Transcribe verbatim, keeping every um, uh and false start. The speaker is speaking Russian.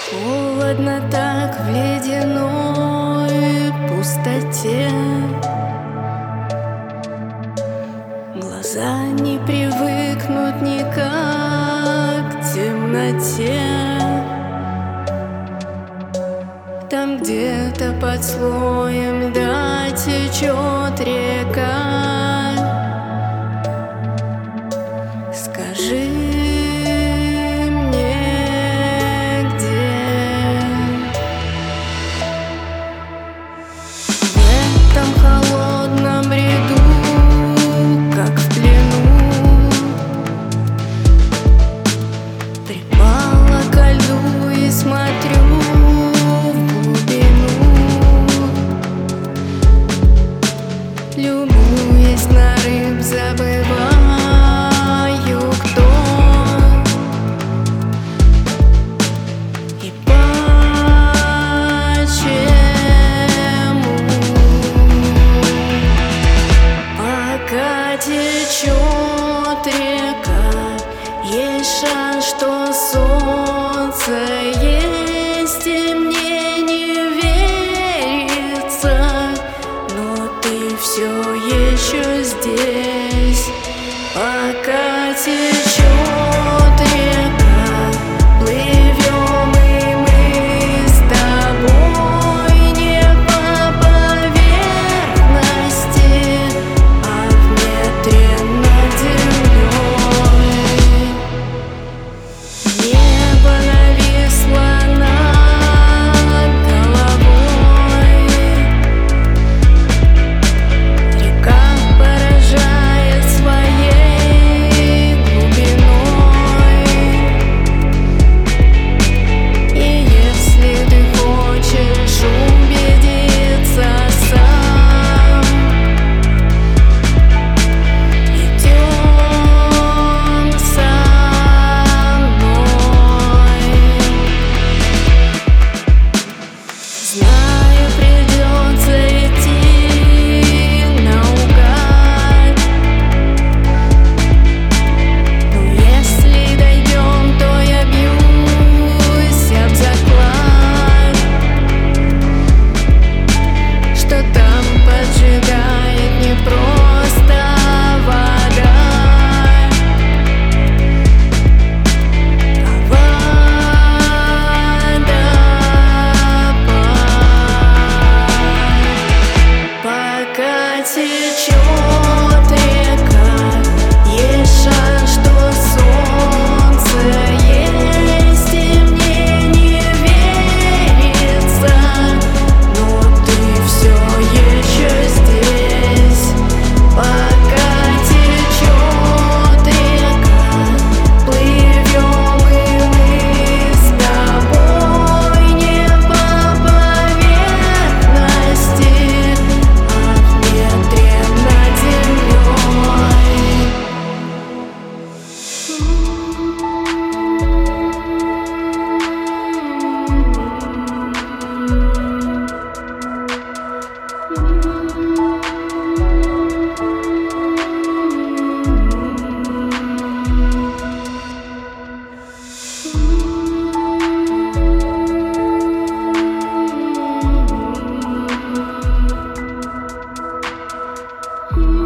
Холодно так в ледяной пустоте. Глаза не привыкнут никак к темноте. Там где-то под слоем льда течет река. Скажи мне, где? В этом холодном бреду, как в плену, припала ко льду и смотрю в глубину, любуясь на рыб, забываю, кто и почему. Пока течет река, есть шанс, что солнце есть, и мне не верится, но ты все еще здесь. Пока течет река, плывем и мы с тобой не по поверхности, а в метре над землей. Небо нависло над головой, река поражает своей глубиной. И если ты хочешь убедиться сам, идем со мной. Знаю, придется идти наугад, но если дойдем, то я бьюсь об заклад, что там поджигает не просто вода, а водопад. Пока течет река, есть шанс, что солнце есть, и мне не верится, но ты все еще здесь. Пока течет река, плывем и мы с тобой не по поверхности, а в метре над землей. Mm-hmm.